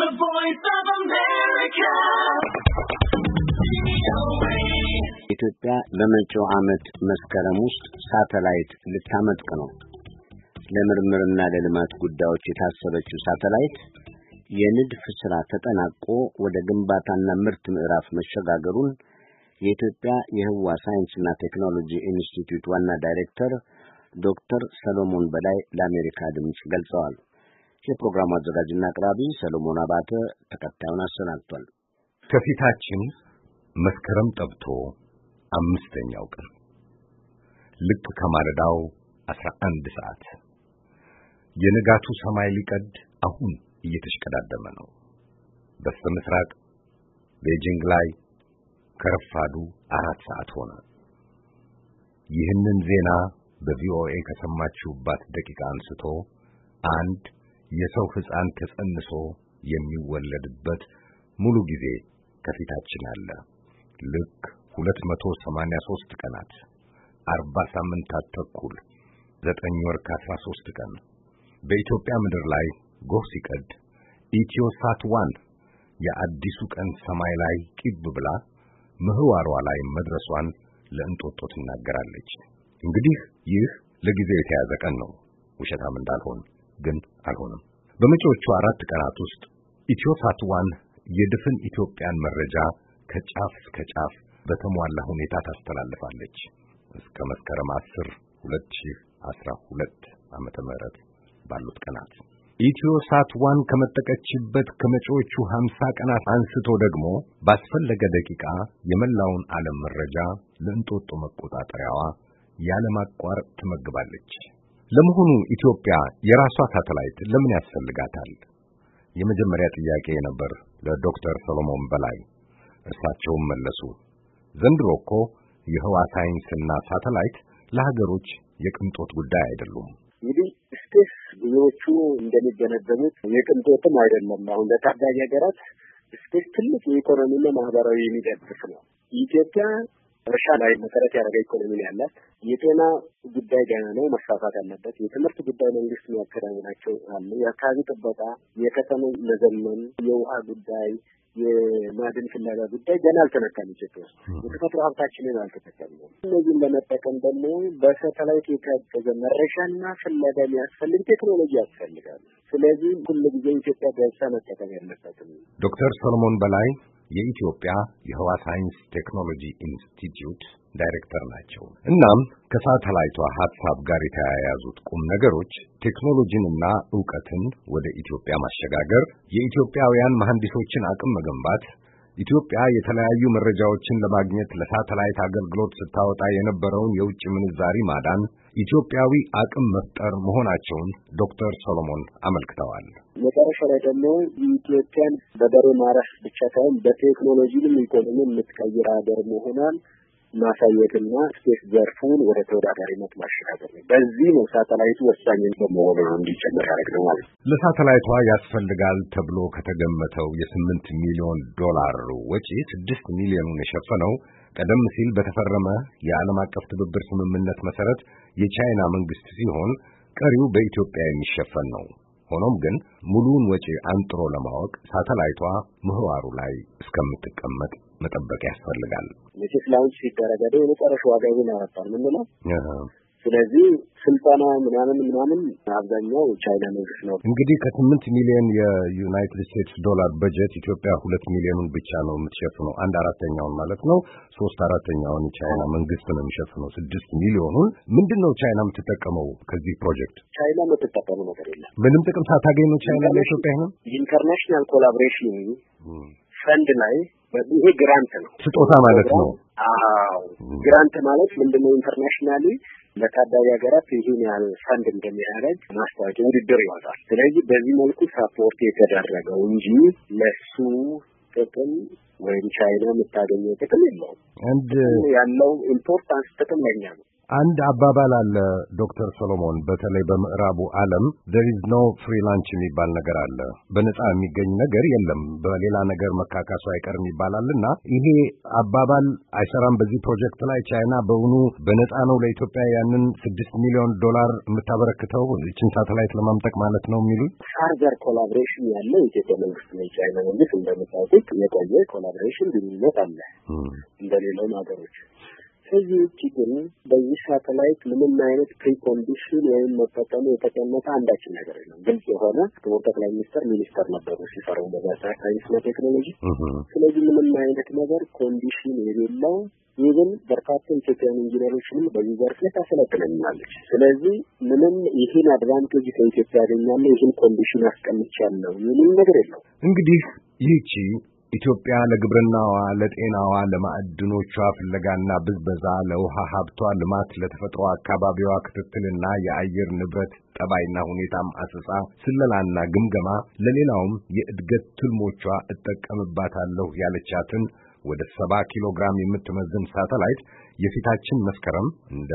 The Voice of America. ኢትዮጵያ ለመጪው ዓመት መስከረም ውስጥ ሳተላይት ልታመጥቅ ነው። ለምርምርና ለልማት ጉዳዮች የታሰበችው ሳተላይት የንድፍ ሥራ ተጠናቆ ወደ ግንባታና ምርት ምዕራፍ መሸጋገሩን የኢትዮጵያ የህዋ ሳይንስና ቴክኖሎጂ ኢንስቲትዩት ዋና ዳይሬክተር ዶክተር ሰሎሞን በላይ ለአሜሪካ ድምፅ ገልጸዋል። የፕሮግራሙ አዘጋጅና አቅራቢ ሰሎሞን አባተ ተከታዩን አሰናድቷል። ከፊታችን መስከረም ጠብቶ አምስተኛው ቀን ልክ ከማለዳው 11 ሰዓት የንጋቱ ሰማይ ሊቀድ አሁን እየተሽቀዳደመ ነው። በስተምስራቅ ቤጂንግ ላይ ከረፋዱ 4 ሰዓት ሆነ። ይህንን ዜና በቪኦኤ ከሰማችሁባት ደቂቃ አንስቶ አንድ የሰው ሕፃን ተጸንሶ የሚወለድበት ሙሉ ጊዜ ከፊታችን አለ። ልክ 283 ቀናት 40 ሳምንታት ተኩል 9 ወር ከ13 ቀን በኢትዮጵያ ምድር ላይ ጎህ ሲቀድ ኢትዮሳት 1 የአዲሱ ቀን ሰማይ ላይ ቂብ ብላ ምህዋሯ ላይ መድረሷን ለእንጦጦ ትናገራለች። እንግዲህ ይህ ለጊዜው የተያዘ ቀን ነው። ውሸታም እንዳልሆን ግን አልሆነም። በመጪዎቹ 4 ቀናት ውስጥ ኢትዮሳት 1 የድፍን ኢትዮጵያን መረጃ ከጫፍ እስከ ጫፍ በተሟላ ሁኔታ ታስተላልፋለች። እስከ መስከረም 10 2012 ዓመተ ምህረት ባሉት ቀናት ኢትዮሳት 1 ከመጠቀችበት ከመጪዎቹ 50 ቀናት አንስቶ ደግሞ ባስፈለገ ደቂቃ የመላውን ዓለም መረጃ ለእንጦጦ መቆጣጠሪያዋ ያለማቋረጥ ትመግባለች። ለመሆኑ ኢትዮጵያ የራሷ ሳተላይት ለምን ያስፈልጋታል? የመጀመሪያ ጥያቄ ነበር ለዶክተር ሰሎሞን በላይ። እርሳቸውም መለሱ። ዘንድሮ እኮ የህዋ ሳይንስና ሳተላይት ለሀገሮች የቅንጦት ጉዳይ አይደሉም። እንግዲህ ስፔስ ብዙዎቹ እንደሚገነዘቡት የቅንጦትም አይደለም። አሁን ለታዳጊ ሀገራት ስፔስ ትልቅ የኢኮኖሚና ማህበራዊ የሚደግፍ ነው። ኢትዮጵያ እርሻ ላይ መሰረት ያደረገ ኢኮኖሚ ያላት፣ የጤና ጉዳይ ገና ነው መስፋፋት አለበት። የትምህርት ጉዳይ መንግስት የሚያከናውናቸው አሉ። የአካባቢ ጥበቃ፣ የከተማ መዘመን፣ የውሃ ጉዳይ፣ የማዕድን ፍለጋ ጉዳይ ገና አልተነካም። ኢትዮጵያ ውስጥ የተፈጥሮ ሀብታችንን አልተጠቀምንም። እነዚህን ለመጠቀም ደግሞ በሳተላይት የታገዘ መረጃና ፍለጋ የሚያስፈልግ ቴክኖሎጂ ያስፈልጋል። ስለዚህ ሁሉ ጊዜ ኢትዮጵያ በእርሻ መጠቀም ያለበትም። ዶክተር ሰሎሞን በላይ የኢትዮጵያ የህዋ ሳይንስ ቴክኖሎጂ ኢንስቲትዩት ዳይሬክተር ናቸው። እናም ከሳተላይቷ ሐሳብ ጋር የተያያዙት ቁም ነገሮች ቴክኖሎጂንና ዕውቀትን ወደ ኢትዮጵያ ማሸጋገር፣ የኢትዮጵያውያን መሐንዲሶችን አቅም መገንባት፣ ኢትዮጵያ የተለያዩ መረጃዎችን ለማግኘት ለሳተላይት አገልግሎት ስታወጣ የነበረውን የውጭ ምንዛሪ ማዳን፣ ኢትዮጵያዊ አቅም መፍጠር መሆናቸውን ዶክተር ሰሎሞን አመልክተዋል። መጨረሻ ላይ ደግሞ ኢትዮጵያን በበሬ ማረስ ብቻ ሳይሆን በቴክኖሎጂም ኢኮኖሚ የምትቀይር ሀገር መሆኗን ማሳየትና ስፔስ ዘርፉን ወደ ተወዳዳሪነት ማሸጋገር ነው። በዚህ ነው ሳተላይቱ ወሳኝ በመሆኑ እንዲጨመር ያደረግነው ማለት ነው። ለሳተላይቷ ያስፈልጋል ተብሎ ከተገመተው የ8 ሚሊዮን ዶላር ወጪ 6 ሚሊዮኑን የሸፈነው ቀደም ሲል በተፈረመ የዓለም አቀፍ ትብብር ስምምነት መሰረት የቻይና መንግስት ሲሆን ቀሪው በኢትዮጵያ የሚሸፈን ነው። ሆኖም ግን ሙሉውን ወጪ አንጥሮ ለማወቅ ሳተላይቷ ምህዋሩ ላይ እስከምትቀመጥ መጠበቅ ያስፈልጋል። ለዚህ ላውንች ሲደረግ የመጨረሻ ዋጋ ይሆን ያወጣል ምንለው። ስለዚህ ስልጠና ምናምን አብዛኛው ቻይና መንግስት ነው። እንግዲህ ከ8 ሚሊዮን የዩናይትድ ስቴትስ ዶላር በጀት ኢትዮጵያ 2 ሚሊዮኑን ብቻ ነው የምትሸፍነው። 1/4ኛውን ማለት ነው። 3/4ኛውን የቻይና መንግስት ነው የሚሸፍነው። 6 ሚሊዮኑን ምንድነው ቻይና የምትጠቀመው ከዚህ ፕሮጀክት? ቻይና የምትጠቀመው ነገር የለም። ምንም ጥቅም ሳታገኝ ነው ቻይና ለኢትዮጵያ ነው። ኢንተርናሽናል ኮላቦሬሽን ፈንድ ላይ ይሄ ግራንት ነው፣ ስጦታ ማለት ነው። አዎ ግራንት ማለት ምንድነው? ኢንተርናሽናሊ ለታዳጊ ሀገራት ይሄን ያህል ፈንድ እንደሚያደርግ ማስታወቂያ ውድድር ይወጣል። ስለዚህ በዚህ መልኩ ሳፖርት የተደረገው እንጂ ለሱ ጥቅም ወይም ቻይና የምታገኘው ጥቅም የለውም። ያለው ኢምፖርታንስ ጥቅም ለኛ ነው። አንድ አባባል አለ ዶክተር ሰሎሞን፣ በተለይ በምዕራቡ ዓለም there is no free lunch የሚባል ነገር አለ። በነፃ የሚገኝ ነገር የለም፣ በሌላ ነገር መካካሱ አይቀርም ይባላልና ይሄ አባባል አይሰራም በዚህ ፕሮጀክት ላይ። ቻይና በእውኑ በነፃ ነው ለኢትዮጵያ ያንን $6 ሚሊዮን የምታበረክተው እችን ሳተላይት ለማምጠቅ ማለት ነው የሚሉት? ፋርዘር ኮላቦሬሽን ያለው የኢትዮጵያ መንግስት ነው። የቻይና መንግስት እንደምታውቁት የቆየ ኮላቦሬሽን ግንኙነት አለ እንደሌላው ሀገሮች። ከዚህ ውጭ ግን በዚህ ሳተላይት ምንም አይነት ፕሪኮንዲሽን ወይም መጠቀሙ የተቀመጠ አንዳችን ነገር የለም። ግልጽ የሆነ ክቡር ጠቅላይ ሚኒስተር ነበሩ ሲሰሩ በሳይንስና ቴክኖሎጂ። ስለዚህ ምንም አይነት ነገር ኮንዲሽን የሌለው ይህን በርካታ ኢትዮጵያን ኢንጂነሮችንም በዚህ ዘርፍ ላይ ታሰለጥነናለች። ስለዚህ ምንም ይህን አድቫንቴጅ ከኢትዮጵያ ያገኛለሁ ይህን ኮንዲሽን አስቀምጫለሁ ምንም ነገር የለው። እንግዲህ ይህቺ ኢትዮጵያ ለግብርናዋ፣ ለጤናዋ፣ ለማዕድኖቿ ፍለጋና ብዝበዛ፣ ለውሃ ሀብቷ ልማት፣ ለተፈጥሮ አካባቢዋ ክትትልና የአየር ንብረት ጠባይና ሁኔታም አሰሳ፣ ስለላና ግምገማ፣ ለሌላውም የእድገት ትልሞቿ እጠቀምባታለሁ ያለቻትን ወደ 70 ኪሎ ግራም የምትመዝን ሳተላይት የፊታችን መስከረም እንደ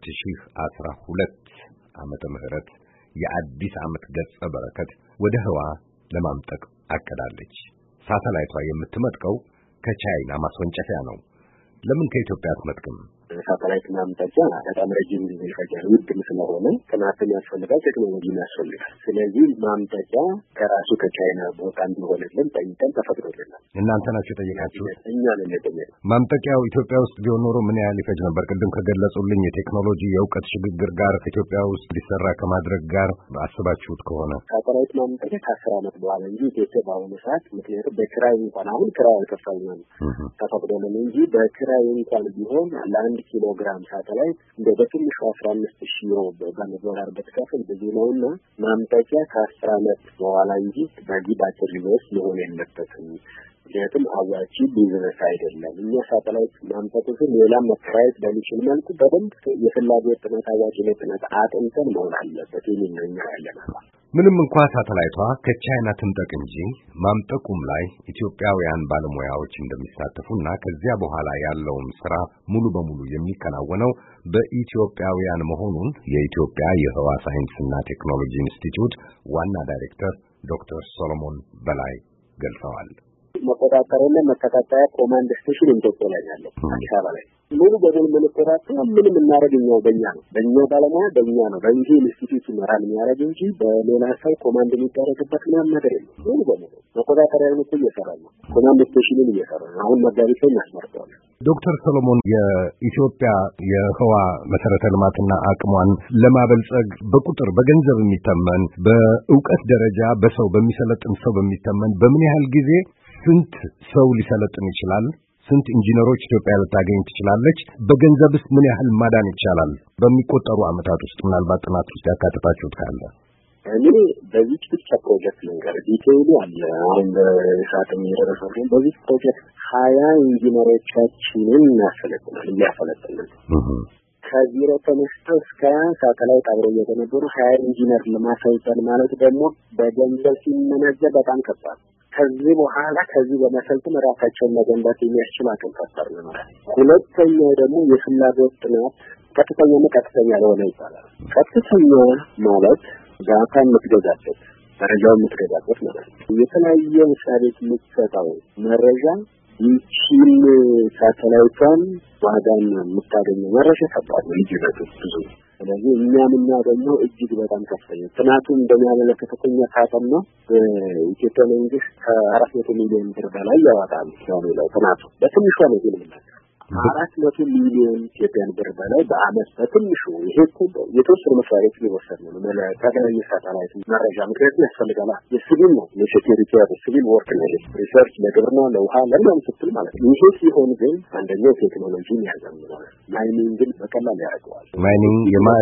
2012 ዓመተ ምህረት የአዲስ ዓመት ገጸ በረከት ወደ ህዋ ለማምጠቅ አቅዳለች። ሳተላይቷ የምትመጥቀው ከቻይና ማስወንጨፊያ ነው። ለምን ከኢትዮጵያ አትመጥቅም? ሳተላይት ማምጠቂያ በጣም ረጅም ጊዜ ይፈጃል። ውድም ስለሆነ ጥናትም ያስፈልጋል፣ ቴክኖሎጂም ያስፈልጋል። ስለዚህ ማምጠቂያ ከራሱ ከቻይና ቦታ እንዲሆንልን ጠይቀን ተፈቅዶልናል። እናንተ ናችሁ የጠየቃችሁት? እኛ ነን የጠየቅነው። ማምጠቂያው ኢትዮጵያ ውስጥ ቢሆን ኖሮ ምን ያህል ይፈጅ ነበር? ቅድም ከገለጹልኝ የቴክኖሎጂ የእውቀት ሽግግር ጋር ኢትዮጵያ ውስጥ ሊሰራ ከማድረግ ጋር አስባችሁት ከሆነ ሳተላይት ማምጠቂያ ከ10 ዓመት በኋላ እንጂ ኢትዮጵያ በአሁኑ ሰዓት ምክንያቱም በክራይ እንኳን አሁን ክራይ አልከፈልንም ተፈቅዶልን እንጂ በክራይ እንኳን ቢሆን ለአንድ ኪሎ ግራም ሳተላይት እንደ በትንሹ 15,000 ዩሮ በዶላር በተከፈል ብዙ ነውና ማምጠቂያ ከ10 ዓመት በኋላ እንጂ በዚህ ባጭር ጊዜ ውስጥ ሊሆን የለበትም። ምክንያቱም አዋጪ ቢዝነስ አይደለም። እኛ ሳተላይት ማምጠቁን ሌላ መከራየት በሚችል መልኩ በደንብ የፍላጎት ጥናት አዋጭ ጥናት አጥንተን መሆን አለበት የሚል ነው ያለና ምንም እንኳን ሳተላይቷ ከቻይና ትምጠቅ እንጂ ማምጠቁም ላይ ኢትዮጵያውያን ባለሙያዎች እንደሚሳተፉና ከዚያ በኋላ ያለውን ስራ ሙሉ በሙሉ የሚከናወነው በኢትዮጵያውያን መሆኑን የኢትዮጵያ የህዋ ሳይንስና ቴክኖሎጂ ኢንስቲትዩት ዋና ዳይሬክተር ዶክተር ሰሎሞን በላይ ገልጸዋል። መቆጣጠሪያና መከታተያ ኮማንድ ስቴሽን ኢትዮጵያ ላይ ያለው አዲስ አበባ ላይ ሙሉ በሙሉ መቆጣጠሪያ ምንም እናደርገው በእኛ ነው። በእኛ ባለሙያ በእኛ ነው። በእንጂ ኢንስቲትዩት መራል የሚያደርግ እንጂ በሌላ ሰው ኮማንድ የሚደረግበት ምንም ነገር የለም። ሙሉ በሙሉ መቆጣጠሪያውን እኮ እየሰራ ነው። ኮማንድ ስቴሽኑን እየሰራ ነው። አሁን መጋቢት ላይ እናስመርጠዋለን። ዶክተር ሰሎሞን የኢትዮጵያ የህዋ መሰረተ ልማትና አቅሟን ለማበልጸግ በቁጥር በገንዘብ የሚተመን በእውቀት ደረጃ በሰው በሚሰለጥን ሰው በሚተመን በምን ያህል ጊዜ ስንት ሰው ሊሰለጥን ይችላል? ስንት ኢንጂነሮች ኢትዮጵያ ልታገኝ ትችላለች? በገንዘብስ ምን ያህል ማዳን ይቻላል? በሚቆጠሩ ዓመታት ውስጥ ምናልባት ጥናት ውስጥ ያካተታችሁት ካለ? እኔ በዚህ ብቻ ፕሮጀክት ልንገር፣ ዲቴይሉ አለ። አሁን በሰዓትም የደረሰው በዚህ ፕሮጀክት 20 ኢንጂነሮቻችንን እያሰለጥናል። ከዜሮ ተነስተው እስከ ሳተላይት አብረው እየተነበሩ 20 ኢንጂነር ለማሰልጠን ማለት ደግሞ በገንዘብ ሲመነዘር በጣም ከባድ። ከዚህ በኋላ ከዚህ በመሰልጠን ራሳቸውን መገንባት የሚያስችል አቅም ፈጠር ነው ማለት። ሁለተኛው ደግሞ የፍላጎት ጥናት ቀጥተኛና ቀጥተኛ ያልሆነ ይባላል። ቀጥተኛ ማለት ዳታ የምትገዛበት መረጃውን የምትገዛበት ማለት ነው። የተለያየ ምሳሌ የምትሰጠው መረጃ ይህን ሳተላይቷን ዋጋን የምታገኘው መረጃ ከባድ ነው። ልዩነቱ ብዙ። ስለዚህ እኛ የምናገኘው እጅግ በጣም ከፍተኛ ጥናቱ እንደሚያመለክተው ከኛ ካጠና በኢትዮጵያ መንግስት ከ400 ሚሊዮን ብር በላይ ያወጣል ነው ጥናቱ። በትንሹ ነው የሚለው 400 ሚሊዮን ኢትዮጵያን ብር በላይ በአመት በትንሹ። ይሄ እኮ የተወሰኑ መስሪያዎች ሊወሰድ ነው ለተለያየ ሳተላይት መረጃ ምክንያቱም ያስፈልጋል። የሲቪል ነው ለሴኩሪቲ ሲቪል ወርክ ነው ሪሰርች ለግብርና ለውሃ ለምንም ስትል ማለት ነው። ይሄ ሲሆን ግን አንደኛው ቴክኖሎጂን ያዘምናል። ማይኒንግን በቀላል ያደርገዋል። ማይኒንግ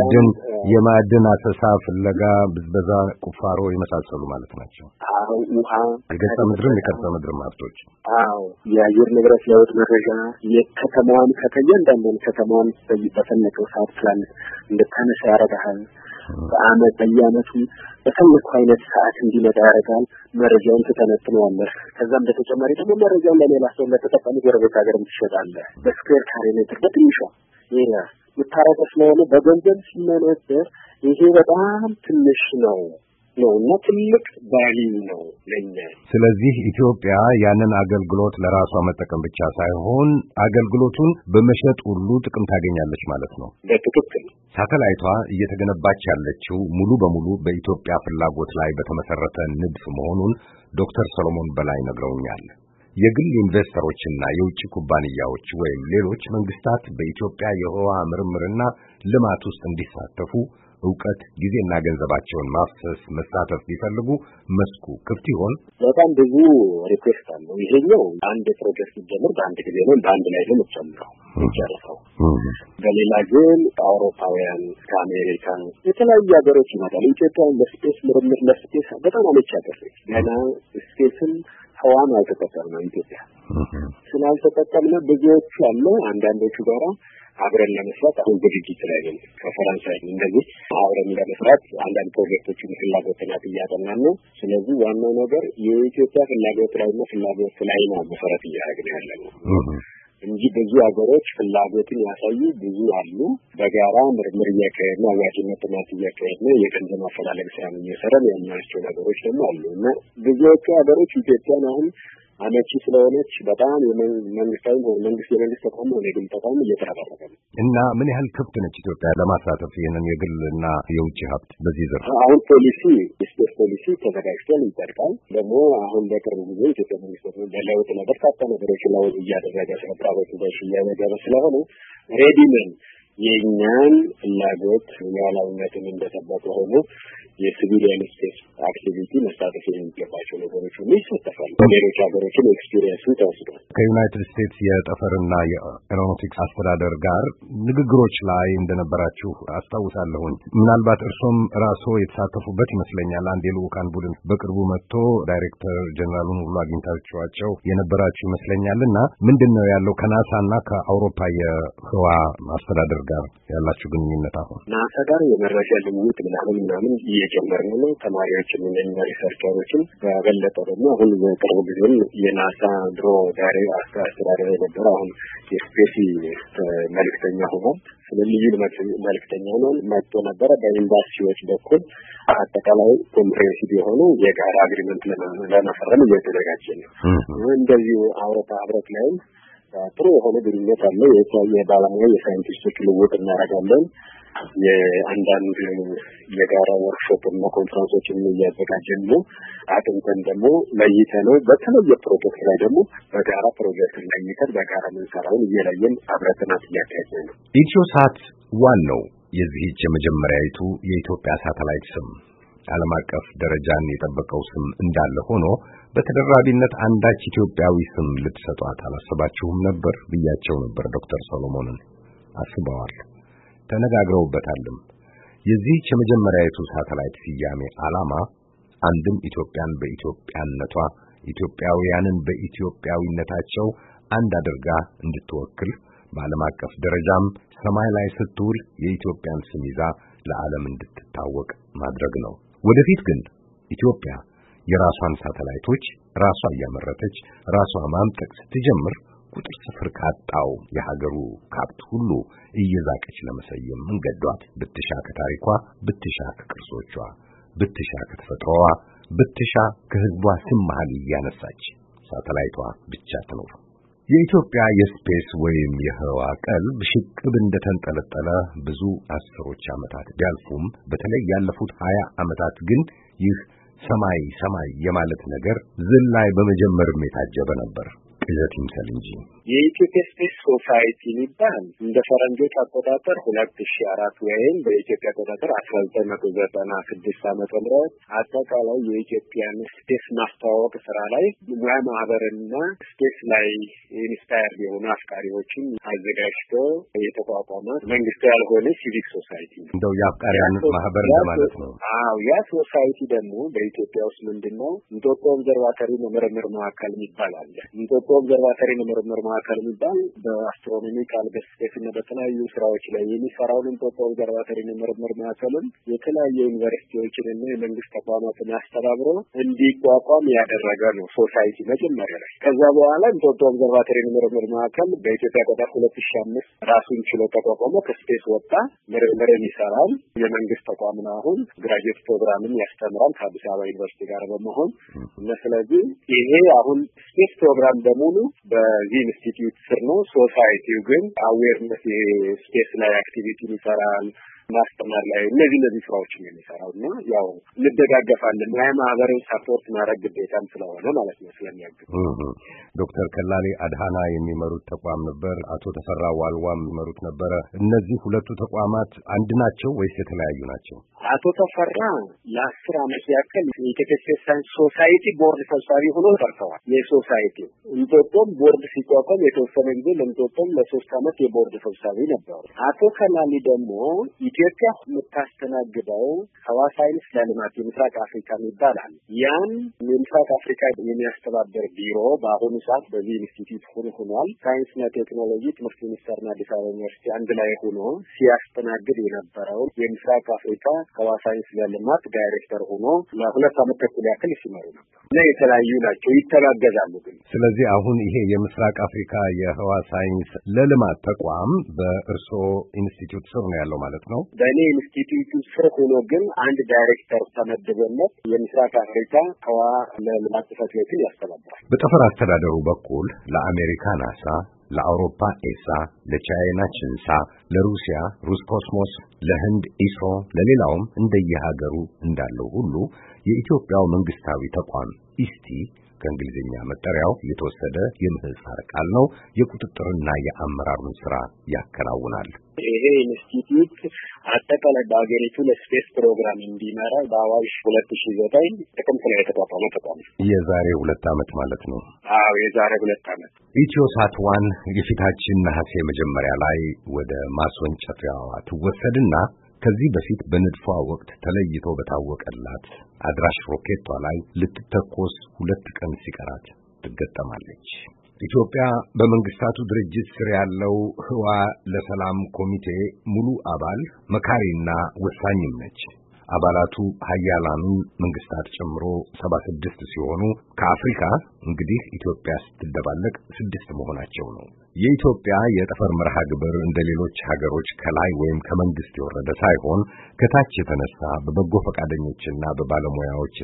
የማዕድን አሰሳ፣ ፍለጋ፣ ብዝበዛ፣ ቁፋሮ የመሳሰሉ ማለት ናቸው። አዎ ውሃ፣ የገጸ ምድርም የከርሰ ምድርም ሀብቶች። አዎ የአየር ንብረት ለውጥ መረጃ ከተማዋን ከተያንዳንዱን ከተማዋን በፈለቀው ሰዓት ፕላን እንደተነሳ ያደርጋል። በየዓመቱ በፈለቀው አይነት ሰዓት እንዲመጣ ያደርጋል። መረጃውን ተተነትነዋለህ። ከዛም በተጨማሪ ደግሞ መረጃውን ለሌላ ሰው ለተጠቃሚ ጎረቤት ሀገር ትሸጣለህ። በስኩዌር ካሬ ሜትር በትንሿ የታረቀ ስለሆነ በገንዘብ ሲመነዘር ይሄ በጣም ትንሽ ነው እና ትልቅ ቫልዩ ነው ለኛ። ስለዚህ ኢትዮጵያ ያንን አገልግሎት ለራሷ መጠቀም ብቻ ሳይሆን አገልግሎቱን በመሸጥ ሁሉ ጥቅም ታገኛለች ማለት ነው። በትክክል ሳተላይቷ እየተገነባች ያለችው ሙሉ በሙሉ በኢትዮጵያ ፍላጎት ላይ በተመሰረተ ንድፍ መሆኑን ዶክተር ሰሎሞን በላይ ነግረውኛል። የግል ኢንቨስተሮችና የውጭ ኩባንያዎች ወይም ሌሎች መንግስታት በኢትዮጵያ የህዋ ምርምርና ልማት ውስጥ እንዲሳተፉ ዕውቀት፣ ጊዜና ገንዘባቸውን ማፍሰስ መሳተፍ ቢፈልጉ መስኩ ክፍት ይሆን? በጣም ብዙ ሪኩዌስት አለው። ይሄኛው አንድ ፕሮጀክት ሲጀምር በአንድ ጊዜ ነው በአንድ ላይ ነው የሚጨርሰው። በሌላ ግን አውሮፓውያን ከአሜሪካ የተለያዩ ሀገሮች ይመጣሉ። ኢትዮጵያ ለስፔስ ምርምር ለስፔስ በጣም አመቺ ሀገር ነች። ገና ስፔስን ህዋን አልተጠቀምነው ኢትዮጵያ ስላልተጠቀምነ ብዙዎቹ አለ አንዳንዶቹ ጋራ አብረን ለመስራት አሁን ዝግጅት ላይ ነን። ከፈረንሳይ እንደዚህ አብረን ለመስራት አንዳንድ ፕሮጀክቶችን ፍላጎትና እያጠናን ነው። ስለዚህ ዋናው ነገር የኢትዮጵያ ፍላጎት ላይ ነው መሰረት እያደረግን ያለነው እንጂ ብዙ ሀገሮች ፍላጎትን ያሳዩ ብዙ አሉ። በጋራ ምርምር እያካሄድን አዋጭነት ጥናት እያካሄድን የገንዘብ ማፈላለግ ስራ እየሰራን ያልናቸው ነገሮች ደግሞ አሉ እና ብዙዎቹ ሀገሮች ኢትዮጵያን አሁን አመቺ ስለሆነች በጣም የመንግስታዊ የመንግስት ተቋም ሆነ የግል ተቋም እየተረባረበ ነው እና ምን ያህል ክፍት ነች ኢትዮጵያ ለማሳተፍ ይሄንን የግልና የውጭ ሀብት በዚህ ዘርፍ? አሁን የስፔስ ፖሊሲ ተዘጋጅቷል፣ ይጸድቃል። ደግሞ አሁን በቅርቡ ጊዜ ኢትዮጵያ መንግስት በለውጥ በርካታ ነገሮች ለውጥ እያደረገ ስለፕራይቬት እያደረገ ስለሆነ ሬዲ ነን። የእኛን ፍላጎት የኋላዊነትን እንደጠበቀ ሆኖ የሲቪሊያን ስፔስ አክቲቪቲ መሳተፍ የሚገባቸው ነገሮች ሁሉ ይሳተፋሉ። ሌሎች ሀገሮችን ኤክስፒሪየንስን ተወስዷል። ከዩናይትድ ስቴትስ የጠፈርና የኤሮኖቲክስ አስተዳደር ጋር ንግግሮች ላይ እንደነበራችሁ አስታውሳለሁኝ። ምናልባት እርሶም ራስዎ የተሳተፉበት ይመስለኛል። አንድ የልዑካን ቡድን በቅርቡ መጥቶ ዳይሬክተር ጀነራሉን ሁሉ አግኝታችኋቸው የነበራችሁ ይመስለኛል እና ምንድን ነው ያለው ከናሳና ከአውሮፓ የህዋ አስተዳደር ጋር ያላችሁ ግንኙነት? አሁን ናሳ ጋር የመረጃ ልውውጥ ምናምን እየጀመርን ነው። ተማሪዎችን እና ሪሰርቸሮችን በበለጠ ደግሞ አሁን በቅርቡ ጊዜም የናሳ ድሮ አስተዳደር የነበረ አሁን የስፔስ መልእክተኛ ሆኗል። ስለልዩ መልእክተኛ ነው መጥቶ ነበረ። በኤምባሲዎች በኩል አጠቃላይ ኮምፕሬሄንሲቭ የሆኑ የጋራ አግሪመንት ለመፈረም እየተዘጋጀ ነው። እንደዚሁ አውሮፓ ህብረት ላይም ጥሩ የሆነ ግንኙነት አለ። የባለሙያ የሳይንቲስቶች ልውውጥ እናደርጋለን። የአንዳንድ የጋራ ወርክሾፕ እና ኮንፈረንሶችን እያዘጋጀን ነው። አጥንተን ደግሞ ለይተነው በተለየ ፕሮጀክት ላይ ደግሞ በጋራ ፕሮጀክት ለይተን በጋራ ምንሰራውን እየለየን አብረናት እያካሄድን ነው። ኢትዮሳት ዋናው የዚህች የመጀመሪያዊቱ የኢትዮጵያ ሳተላይት ስም ዓለም አቀፍ ደረጃን የጠበቀው ስም እንዳለ ሆኖ በተደራቢነት አንዳች ኢትዮጵያዊ ስም ልትሰጧት አላሰባችሁም ነበር ብያቸው ነበር ዶክተር ሰሎሞንን። አስበዋል፣ ተነጋግረውበታልም። የዚህች የመጀመሪያዊቱ ሳተላይት ስያሜ ዓላማ አንድም ኢትዮጵያን በኢትዮጵያነቷ ኢትዮጵያውያንን በኢትዮጵያዊነታቸው አንድ አድርጋ እንድትወክል በዓለም አቀፍ ደረጃም ሰማይ ላይ ስትውል የኢትዮጵያን ስም ይዛ ለዓለም እንድትታወቅ ማድረግ ነው። ወደፊት ግን ኢትዮጵያ የራሷን ሳተላይቶች ራሷ እያመረተች ራሷ ማምጠቅ ስትጀምር ቁጥር ስፍር ካጣው የሀገሩ ካብት ሁሉ እየዛቀች ለመሰየም መንገዷት ብትሻ ከታሪኳ ብትሻ ከቅርሶቿ ብትሻ ከተፈጥሮዋ ብትሻ ከህዝቧ ስም መሃል እያነሳች ሳተላይቷ ብቻ ትኖር። የኢትዮጵያ የስፔስ ወይም የህዋ ቀልብ ሽቅብ እንደተንጠለጠለ ብዙ አስሮች ዓመታት ቢያልፉም በተለይ ያለፉት 20 ዓመታት ግን ይህ ሰማይ የማለት ነገር ዝላይ በመጀመርም የታጀበ ነበር። ቅዠት ይምሰል እንጂ የኢትዮጵያ ስፔስ ሶሳይቲ የሚባል እንደ ፈረንጆች አቆጣጠር 2004 ወይም በኢትዮጵያ አቆጣጠር 1996 ዓመተ ምህረት አጠቃላይ የኢትዮጵያን ስፔስ ማስተዋወቅ ስራ ላይ ሙያ ማህበርና ስፔስ ላይ ኢንስፓየርድ የሆኑ አፍቃሪዎችን አዘጋጅቶ የተቋቋመ መንግስታዊ ያልሆነ ሲቪክ ሶሳይቲ ነው። እንደው የአፍቃሪያን ማህበር ማለት ነው። ያ ሶሳይቲ ደግሞ በኢትዮጵያ ውስጥ ምንድነው እንጦጦ ኦብዘርቫተሪ ምርምር ማዕከል የሚባል አለ። እንጦጦ ኦብዘርቫቶሪ ምርምር ማዕከል የሚባል በአስትሮኖሚካል በስፔስና በተለያዩ ስራዎች ላይ የሚሰራውን እንጦጦ ኦብዘርቫቶሪ ምርምር ማዕከልን የተለያዩ ዩኒቨርሲቲዎችን እና የመንግስት ተቋማትን አስተባብሮ እንዲቋቋም ያደረገ ነው ሶሳይቲ መጀመሪያ ላይ። ከዛ በኋላ እንጦጦ ኦብዘርቫቶሪ ምርምር ማዕከል በኢትዮጵያ ቆጠር 2005 ራሱን ችሎ ተቋቋመ። ከስፔስ ወጣ፣ ምርምርን ይሰራል። የመንግስት ተቋም ነው። አሁን ግራጁዌት ፕሮግራምን ያስተምራል ከአዲስ አበባ ዩኒቨርሲቲ ጋር በመሆን እና ስለዚህ ይሄ አሁን ስፔስ ፕሮግራም በሙሉ በዚህ ኢንስቲትዩት ስር ነው። ሶሳይቲው ግን አዌርነስ ስፔስ ላይ አክቲቪቲ ይሰራል፣ ማስተማር ላይ እነዚህ ስራዎችን የሚሰራው እና ያው እንደጋገፋለን ማህበረሰብ ሰፖርት ማድረግ ግዴታም ስለሆነ ማለት ነው ስለሚያግዝ። ዶክተር ከላሊ አድሃና የሚመሩት ተቋም ነበር፣ አቶ ተፈራ ዋልዋ የሚመሩት ነበር። እነዚህ ሁለቱ ተቋማት አንድ ናቸው ወይስ የተለያዩ ናቸው? አቶ ተፈራ ለ10 ዓመት ያክል የኢትዮጵያ ስፔስ ሳይንስ ሶሳይቲ ቦርድ ሰብሳቢ ሆኖ ሰርተዋል። የሶሳይቲ እንጦጦም ቦርድ ሲቋቋም የተወሰነ ጊዜ ለእንጦጦም ለ3 ዓመት የቦርድ ሰብሳቢ ነበሩ። አቶ ከላሊ ደግሞ ኢትዮጵያ የምታስተናግደው ህዋ ሳይንስ ለልማት የምስራቅ አፍሪካ ይባላል። ያን የምስራቅ አፍሪካ የሚያስተባብር ቢሮ በአሁኑ ሰዓት በዚህ ኢንስቲትዩት ሆኗል። ሳይንስና ቴክኖሎጂ ትምህርት ሚኒስቴርና አዲስ አበባ ዩኒቨርሲቲ አንድ ላይ ሆኖ ሲያስተናግድ የነበረው የምስራቅ አፍሪካ ህዋ ሳይንስ ለልማት ዳይሬክተር ሆኖ ለ2 ዓመት ተኩል ያክል ሲመሩ ነበር እና የተለያዩ ናቸው፣ ይተጋገዛሉ ግን። ስለዚህ አሁን ይሄ የምስራቅ አፍሪካ የህዋ ሳይንስ ለልማት ተቋም በእርስዎ ኢንስቲትዩት ስር ነው ያለው ማለት ነው? በእኔ ኢንስቲትዩት ስር ሆኖ ግን አንድ ዳይሬክተር ተመድቦለት የምስራቅ አፍሪካ ህዋ ለልማት ጽሕፈት ቤትን ያስተባብራል። በጠፈር አስተዳደሩ በኩል ለአሜሪካ ናሳ፣ ለአውሮፓ ኤሳ፣ ለቻይና ቺንሳ፣ ለሩሲያ ሩስኮስሞስ፣ ለህንድ ኢስሮ፣ ለሌላውም እንደየሀገሩ እንዳለው ሁሉ የኢትዮጵያው መንግስታዊ ተቋም ኢስቲ ከእንግሊዝኛ መጠሪያው የተወሰደ የምህጻር ቃል ነው። የቁጥጥርና የአመራሩን ስራ ያከናውናል። ይሄ ኢንስቲትዩት አጠቃላይ በአገሪቱ ለስፔስ ፕሮግራም እንዲመራ በአዋጅ 2009 ጥቅምት ላይ የተቋቋመ ተቋም ነው። የዛሬ 2 ዓመት ማለት ነው። አዎ የዛሬ 2 ዓመት። ኢትዮሳት ዋን የፊታችን ነሐሴ መጀመሪያ ላይ ወደ ማስወንጨፊያዋ ትወሰድና ከዚህ በፊት በንድፏ ወቅት ተለይቶ በታወቀላት አድራሽ ሮኬቷ ላይ ልትተኮስ 2 ቀን ሲቀራት ትገጠማለች። ኢትዮጵያ በመንግስታቱ ድርጅት ስር ያለው ህዋ ለሰላም ኮሚቴ ሙሉ አባል መካሪና ወሳኝም ነች። አባላቱ ሀያላኑን መንግስታት ጨምሮ 76 ሲሆኑ ከአፍሪካ እንግዲህ ኢትዮጵያ ስትደባለቅ 6 መሆናቸው ነው። የኢትዮጵያ የጠፈር መርሃ ግብር እንደ ሌሎች ሀገሮች ከላይ ወይም ከመንግስት የወረደ ሳይሆን ከታች የተነሳ በበጎ ፈቃደኞችና በባለሙያዎች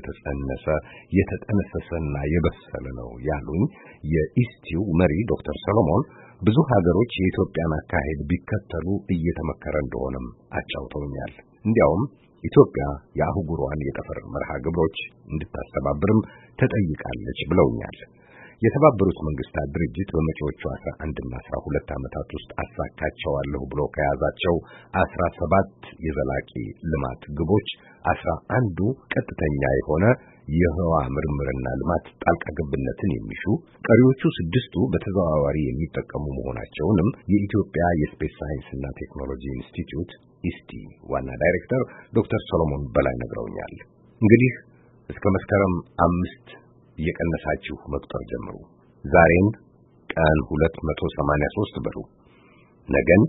የተጠነሰሰና የበሰለ ነው ያሉኝ የኢስቲው መሪ ዶክተር ሰሎሞን ብዙ ሀገሮች የኢትዮጵያን አካሄድ ቢከተሉ እየተመከረ እንደሆነም አጫውተውኛል። እንዲያውም ኢትዮጵያ የአህጉሯን የጠፈር መርሃ ግብሮች እንድታስተባብርም ተጠይቃለች ብለውኛል። የተባበሩት መንግስታት ድርጅት በመጪዎቹ 11 እና 12 ዓመታት ውስጥ አሳካቸዋለሁ ብሎ ከያዛቸው 17 የዘላቂ ልማት ግቦች 11ዱ ቀጥተኛ የሆነ የህዋ ምርምርና ልማት ጣልቃ ገብነትን የሚሹ፣ ቀሪዎቹ 6ቱ በተዘዋዋሪ የሚጠቀሙ መሆናቸውንም የኢትዮጵያ የስፔስ ሳይንስና ቴክኖሎጂ ኢንስቲትዩት ኢስቲ ዋና ዳይሬክተር ዶክተር ሰሎሞን በላይ ነግረውኛል። እንግዲህ እስከ መስከረም 5 እየቀነሳችሁ መቁጠር ጀምሩ። ዛሬን ቀን 283 በሉ፣ ነገን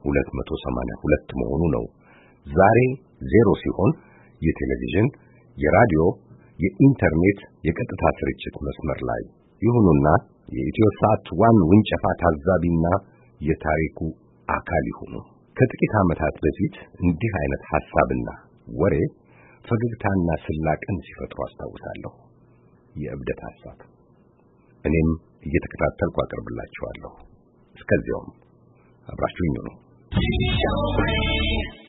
282 መሆኑ ነው። ዛሬ 0 ሲሆን የቴሌቪዥን፣ የራዲዮ፣ የኢንተርኔት የቀጥታ ስርጭት መስመር ላይ ይሁኑና የኢትዮሳት ዋን ውንጨፋ ታዛቢና የታሪኩ አካል ይሁኑ። ከጥቂት ዓመታት በፊት እንዲህ አይነት ሐሳብና ወሬ ፈገግታና ስላቅን ሲፈጥሩ አስታውሳለሁ። የእብደት ሐሳብ። እኔም እየተከታተልኩ አቀርብላችኋለሁ። እስከዚያውም አብራችሁኝ ነው።